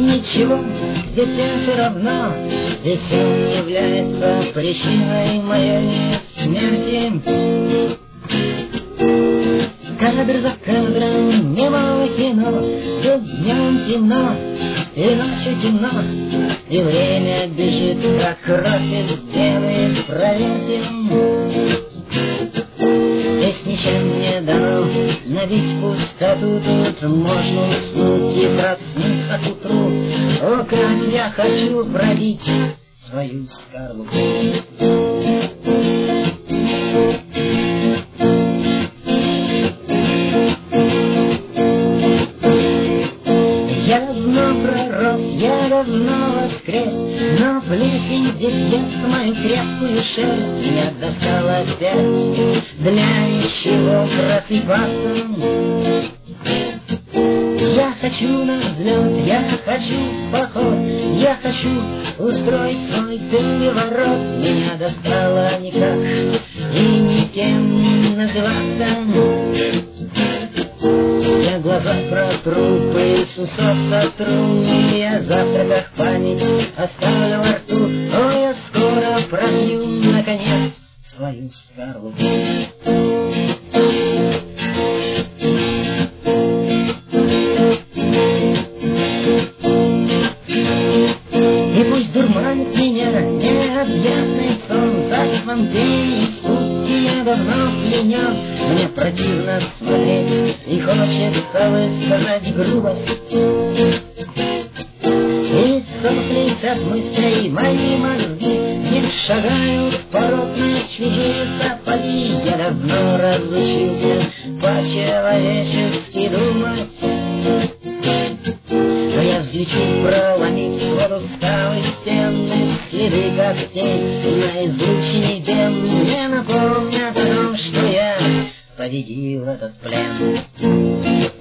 ничего, здесь все равно, здесь он является причиной моей смерти. Кадр за кадром немало кино, здесь днем темно, и ночью темно, и время бежит, как кровь из вены, проверьте. Здесь ничем не дано навить пустоту, тут можно уснуть и проснуться к утру. О, как я хочу пробить свою скорлупу. Я давно пророс, я давно воскрес, но плесень здесь ест мою крепкую шерсть. Меня достало опять для ничего просыпаться. Я хочу на взлет, я хочу в поход, я хочу устроить свой переворот. Меня достало никак и никем называться. Я глаза протру, пыль с усов сотру, и о завтраках память оставлю во рту. О, я скоро пробью, наконец, свою скорлупу. И пусть дурманит меня необъятный сон, за самом деле спутки я давно пленен. Мне противно смотреть и хочется высказать грубость. И сопли от мыслей мои мозги не шагают в породные чужие сапоги. Я давно разучился по-человечески думать. Но я взлечу, проломить свод усталой стены, следы когтей на излучине вен мне напомнят о том, что я победил этот плен.